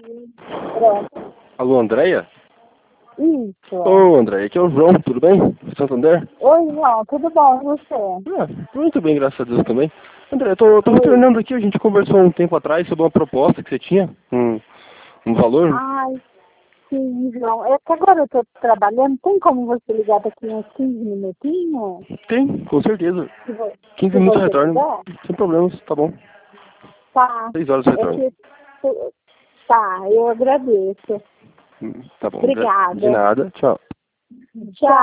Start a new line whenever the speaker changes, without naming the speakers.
Pronto.
Alô, Andréia?
Isso.
Ô, Andréia, aqui é o João, tudo bem? Santander?
Oi, João, tudo bom? E você?
Muito bem, graças a Deus também. André, tô retornando aqui, a gente conversou um tempo atrás sobre uma proposta que você tinha, um valor.
Ai, sim, João. É que agora eu tô trabalhando. Tem como você ligar daqui uns 15 minutinhos?
Tem, com certeza.
Se, vo
15
se
minutos eu
você
retorno,
puder?
sem problemas, tá bom.
Tá.
6 horas eu
É
retorno.
que... Tá, eu agradeço.
Tá bom, de
Obrigada.
nada, tchau.
Tchau.